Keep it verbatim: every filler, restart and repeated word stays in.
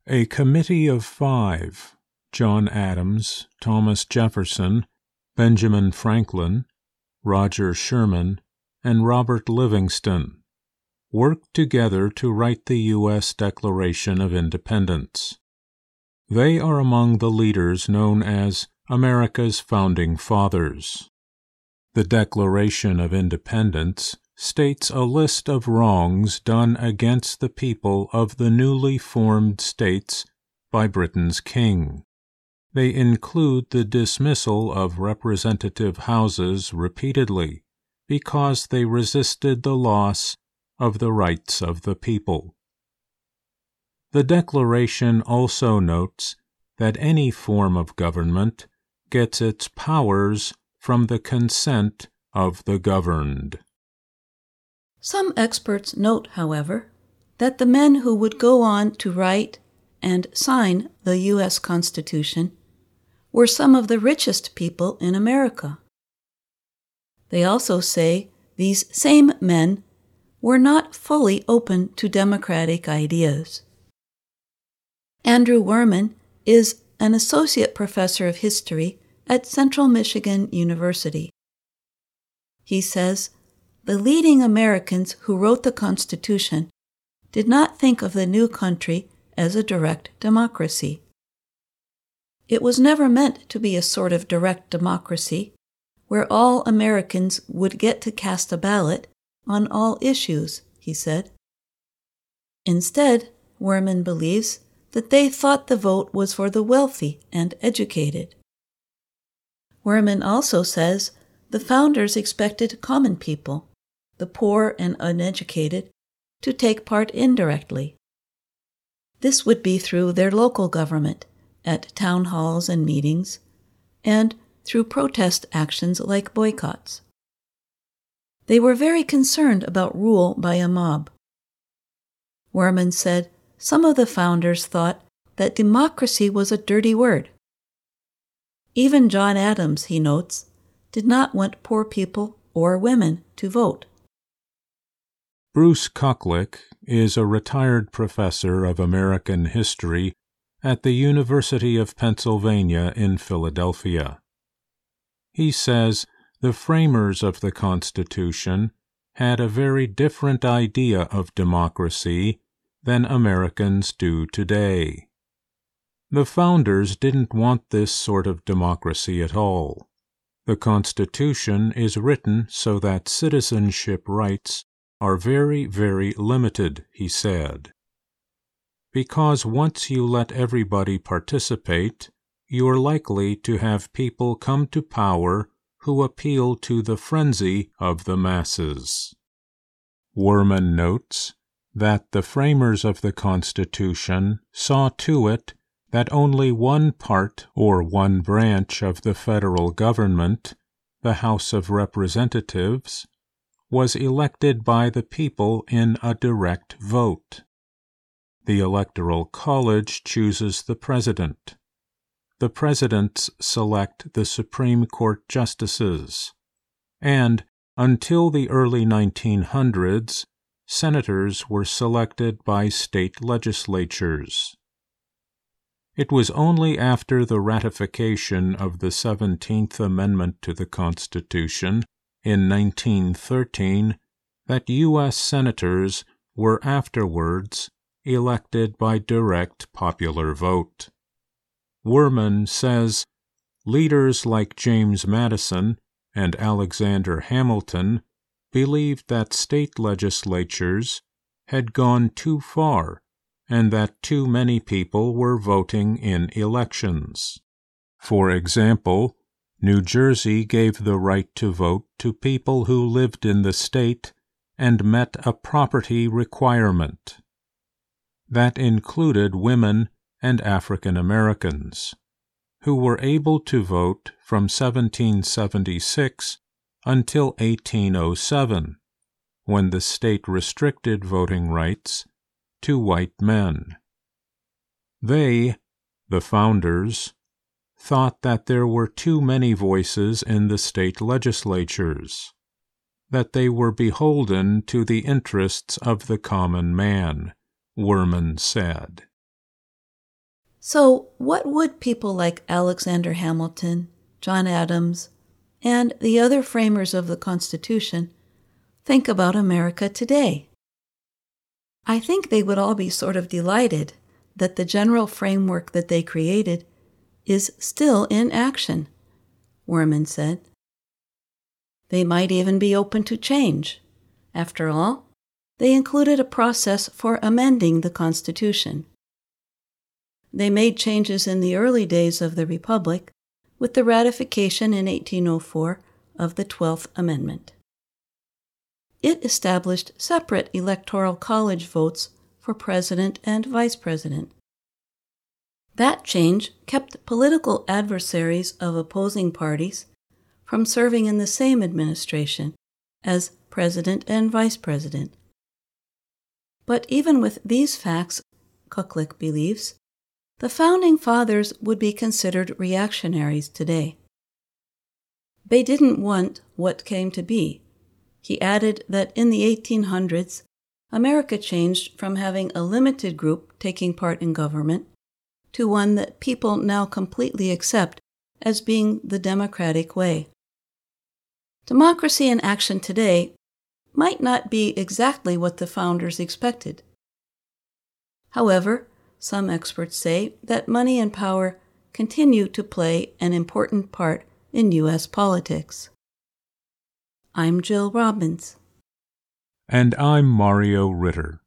A committee of five, John Adams, Thomas Jefferson, Benjamin Franklin, Roger Sherman, and Robert Livingston, worked together to write the U S Declaration of Independence. They are among the leaders known as America's Founding Fathers. The Declaration of Independence states a list of wrongs done against the people of the newly formed states by Britain's king. They include the dismissal of representative houses repeatedly because they resisted the loss of the rights of the people. The Declaration also notes that any form of government gets its powers from the consent of the governed. Some experts note, however, that the men who would go on to write and sign the U S Constitution were some of the richest people in America. They also say these same men were not fully open to democratic ideas. Andrew Werman is an associate professor of history at Central Michigan University. He says, the leading Americans who wrote the Constitution did not think of the new country as a direct democracy. It was never meant to be a sort of direct democracy where all Americans would get to cast a ballot on all issues, he said. Instead, Werman believes that they thought the vote was for the wealthy and educated. Werman also says the founders expected common people, the poor and uneducated, to take part indirectly. This would be through their local government, at town halls and meetings, and through protest actions like boycotts. They were very concerned about rule by a mob. Werman said some of the founders thought that democracy was a dirty word. Even John Adams, he notes, did not want poor people or women to vote. Bruce Kuklick is a retired professor of American history at the University of Pennsylvania in Philadelphia. He says the framers of the Constitution had a very different idea of democracy than Americans do today. The founders didn't want this sort of democracy at all. The Constitution is written so that citizenship rights are very, very limited, he said. Because once you let everybody participate, you are likely to have people come to power who appeal to the frenzy of the masses. Werman notes that the framers of the Constitution saw to it that only one part or one branch of the federal government, the House of Representatives, was elected by the people in a direct vote. The Electoral College chooses the president. The presidents select the Supreme Court justices, and until the early nineteen hundreds, senators were selected by state legislatures. It was only after the ratification of the seventeenth Amendment to the Constitution in nineteen thirteen that U S senators were afterwards elected by direct popular vote. Werman says leaders like James Madison and Alexander Hamilton believed that state legislatures had gone too far and that too many people were voting in elections. For example, New Jersey gave the right to vote to people who lived in the state and met a property requirement. That included women and African Americans, who were able to vote from seventeen seventy-six until eighteen oh seven, when the state restricted voting rights to white men. They, the founders, thought that there were too many voices in the state legislatures, that they were beholden to the interests of the common man, Werman said. So, what would people like Alexander Hamilton, John Adams, and the other framers of the Constitution think about America today? I think they would all be sort of delighted that the general framework that they created is still in action, Werman said. They might even be open to change. After all, they included a process for amending the Constitution. They made changes in the early days of the Republic with the ratification in eighteen oh four of the twelfth Amendment. It established separate electoral college votes for president and vice president. That change kept political adversaries of opposing parties from serving in the same administration as president and vice president. But even with these facts, Kuklek believes, the Founding Fathers would be considered reactionaries today. They didn't want what came to be. He added that in the eighteen hundreds, America changed from having a limited group taking part in government to one that people now completely accept as being the democratic way. Democracy in action today might not be exactly what the founders expected. However, some experts say that money and power continue to play an important part in U S politics. I'm Jill Robbins. And I'm Mario Ritter.